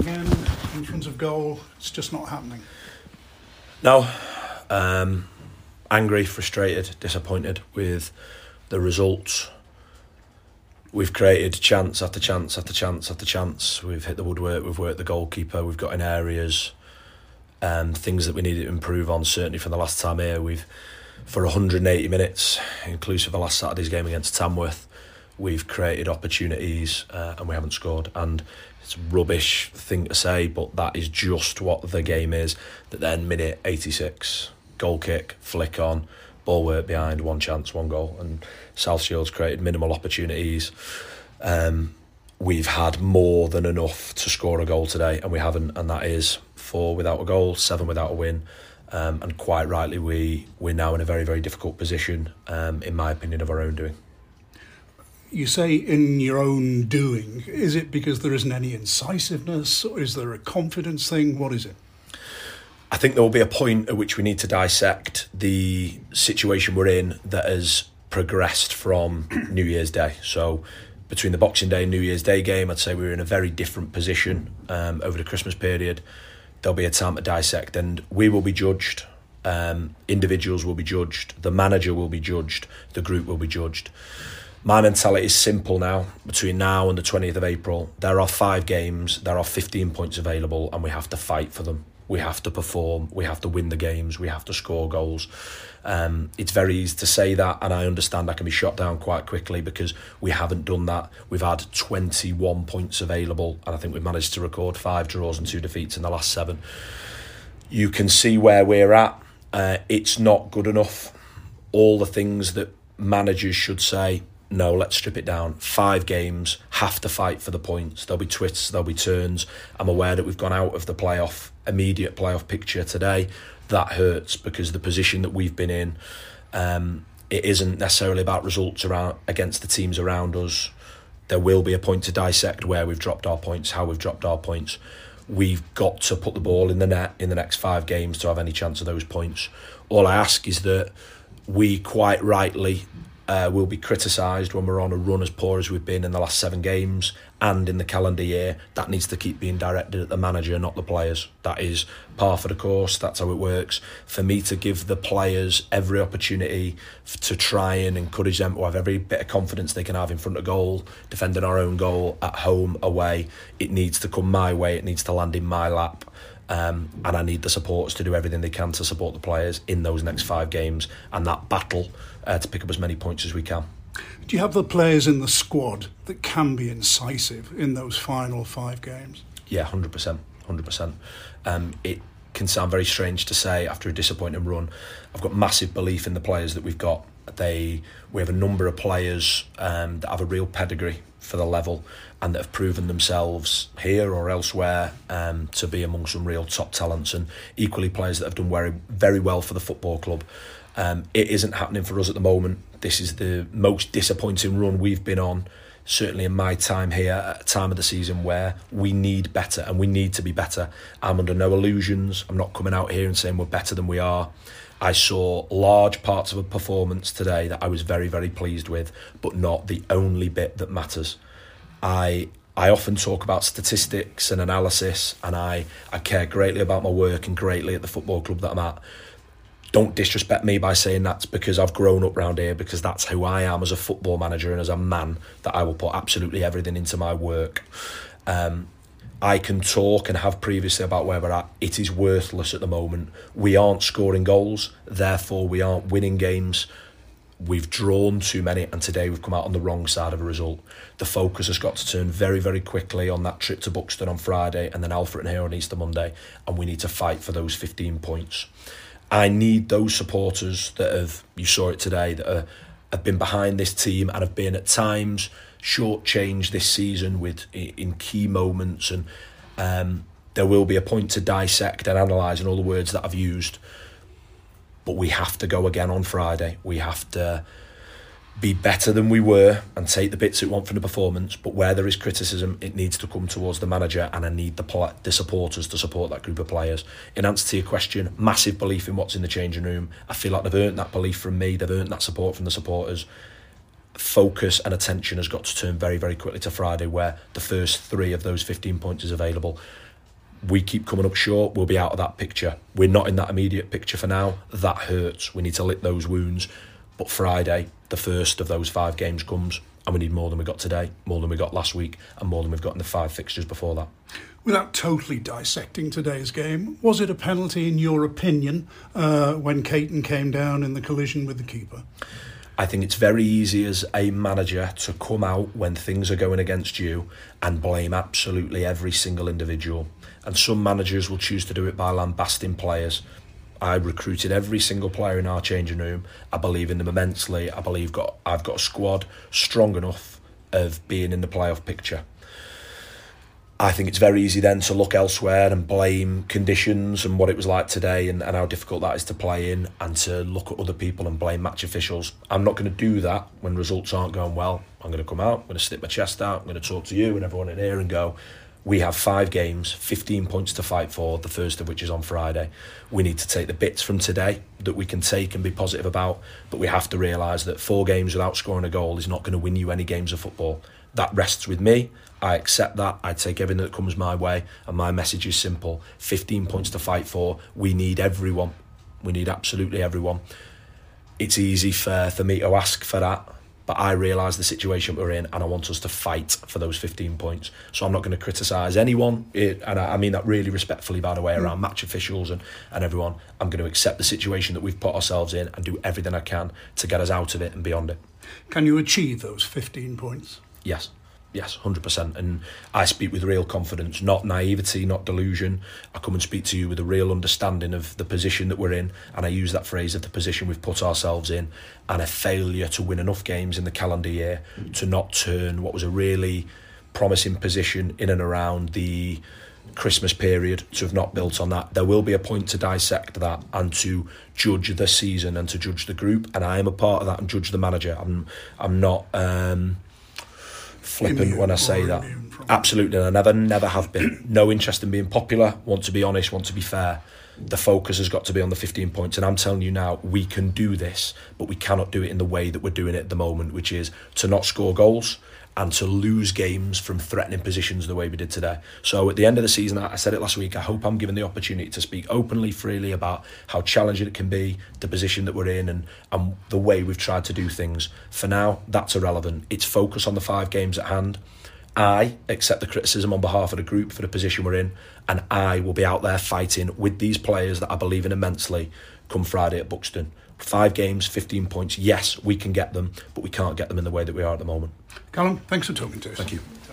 again in front of goal. It's just not happening. No. Angry, frustrated, disappointed with the results. We've created chance after chance after chance after chance. We've hit the woodwork, we've worked the goalkeeper, we've got in areas things that we need to improve on. Certainly from the last time here, for 180 minutes, inclusive of last Saturday's game against Tamworth, we've created opportunities and we haven't scored. And it's a rubbish thing to say, but that is just what the game is. That then minute 86, goal kick, flick on, ball work behind, one chance, one goal. And South Shield's created minimal opportunities. We've had more than enough to score a goal today, and we haven't. And that is 4 without a goal, 7 without a win. And quite rightly, we're now in a very, very difficult position, in my opinion, of our own doing. You say in your own doing. Is it because there isn't any incisiveness, or is there a confidence thing? What is it? I think there will be a point at which we need to dissect the situation we're in that has progressed from New Year's Day. So between the Boxing Day and New Year's Day game, I'd say we were in a very different position over the Christmas period. There'll be a time to dissect, and we will be judged. Individuals will be judged. The manager will be judged. The group will be judged. My mentality is simple now. Between now and the 20th of April, there are 5 games, there are 15 points available, and we have to fight for them. We have to perform, we have to win the games, we have to score goals. It's very easy to say that, and I understand I can be shot down quite quickly because we haven't done that. We've had 21 points available, and I think we've managed to record 5 draws and 2 defeats in the last 7. You can see where we're at. It's not good enough. All the things that managers should say, no, let's strip it down. 5 games, have to fight for the points. There'll be twists, there'll be turns. I'm aware that we've gone out of the immediate playoff picture today. That hurts because the position that we've been in, it isn't necessarily about results against the teams around us. There will be a point to dissect where we've dropped our points, how we've dropped our points. We've got to put the ball in the net in the next 5 games to have any chance of those points. All I ask is that we quite rightly will be criticised when we're on a run as poor as we've been in the last 7 games and in the calendar year. That needs to keep being directed at the manager, not the players. That is par for the course. That's how it works. For me to give the players every opportunity to try and encourage them to have every bit of confidence they can have in front of goal, defending our own goal at home, away, it needs to come my way. It needs to land in my lap. And I need the supporters to do everything they can to support the players in those next 5 games and that battle to pick up as many points as we can. Do you have the players in the squad that can be incisive in those final 5 games? Yeah, 100%. It can sound very strange to say after a disappointing run. I've got massive belief in the players that we've got. We have a number of players that have a real pedigree for the level and that have proven themselves here or elsewhere to be among some real top talents, and equally players that have done very, very well for the football club. It isn't happening for us at the moment. This is the most disappointing run we've been on, certainly in my time here, at a time of the season where we need better and we need to be better. I'm under no illusions. I'm not coming out here and saying we're better than we are. I saw large parts of a performance today that I was very, very pleased with, but not the only bit that matters. I often talk about statistics and analysis, and I care greatly about my work and greatly at the football club that I'm at. Don't disrespect me by saying that's because I've grown up round here, because that's who I am as a football manager and as a man, that I will put absolutely everything into my work. I can talk and have previously about where we're at. It is worthless at the moment. We aren't scoring goals, therefore we aren't winning games. We've drawn too many, and today we've come out on the wrong side of a result. The focus has got to turn very, very quickly on that trip to Buxton on Friday and then Alfred and here on Easter Monday, and we need to fight for those 15 points. I need those supporters that you saw it today, that have been behind this team and have been at times shortchanged this season in key moments, and there will be a point to dissect and analyse in all the words that I've used. But we have to go again on Friday. We have to be better than we were and take the bits it want from the performance. But where there is criticism, it needs to come towards the manager, and I need the supporters to support that group of players. In answer to your question, massive belief in what's in the changing room. I feel like they've earned that belief from me. They've earned that support from the supporters. Focus and attention has got to turn very, very quickly to Friday, where the first 3 of those 15 points is available. we keep coming up short, we'll be out of that picture. We're not in that immediate picture for now. That hurts. We need to lick those wounds. But Friday, the first of those 5 games comes, and we need more than we got today, more than we got last week, and more than we've got in the 5 fixtures before that. Without totally dissecting today's game, was it a penalty in your opinion when Caton came down in the collision with the keeper? I think it's very easy as a manager to come out when things are going against you and blame absolutely every single individual. And some managers will choose to do it by lambasting players. I recruited every single player in our changing room. I believe in them immensely. I believe I've got a squad strong enough of being in the playoff picture. I think it's very easy then to look elsewhere and blame conditions and what it was like today and how difficult that is to play in, and to look at other people and blame match officials. I'm not going to do that when results aren't going well. I'm going to come out, I'm going to stick my chest out, I'm going to talk to you and everyone in here and go, we have 5 games, 15 points to fight for, the first of which is on Friday. We need to take the bits from today that we can take and be positive about, but we have to realise that 4 games without scoring a goal is not going to win you any games of football. That rests with me. I accept that. I take everything that comes my way, and my message is simple. 15 points to fight for. We need everyone. We need absolutely everyone. It's easy for me to ask for that, but I realise the situation we're in, and I want us to fight for those 15 points. So I'm not going to criticise anyone, and I mean that really respectfully, by the way, around match officials and everyone. I'm going to accept the situation that we've put ourselves in and do everything I can to get us out of it and beyond it. Can you achieve those 15 points? Yes, 100%. And I speak with real confidence, not naivety, not delusion. I come and speak to you with a real understanding of the position that we're in, and I use that phrase of the position we've put ourselves in, and a failure to win enough games in the calendar year to not turn what was a really promising position in and around the Christmas period, to have not built on that. There will be a point to dissect that and to judge the season and to judge the group, and I am a part of that, and judge the manager. I'm not flippant when I say that. Absolutely, and I never have been. No interest in being popular, want to be honest, want to be fair. The focus has got to be on the 15 points, and I'm telling you now, we can do this, but we cannot do it in the way that we're doing it at the moment, which is to not score goals and to lose games from threatening positions the way we did today. So at the end of the season, I said it last week, I hope I'm given the opportunity to speak openly, freely about how challenging it can be, the position that we're in, and the way we've tried to do things. For now, that's irrelevant. It's focus on the 5 games at hand. I accept the criticism on behalf of the group for the position we're in, and I will be out there fighting with these players that I believe in immensely come Friday at Buxton. 5 games, 15 points. Yes, we can get them, but we can't get them in the way that we are at the moment. Callum, thanks for talking to us. Thank you.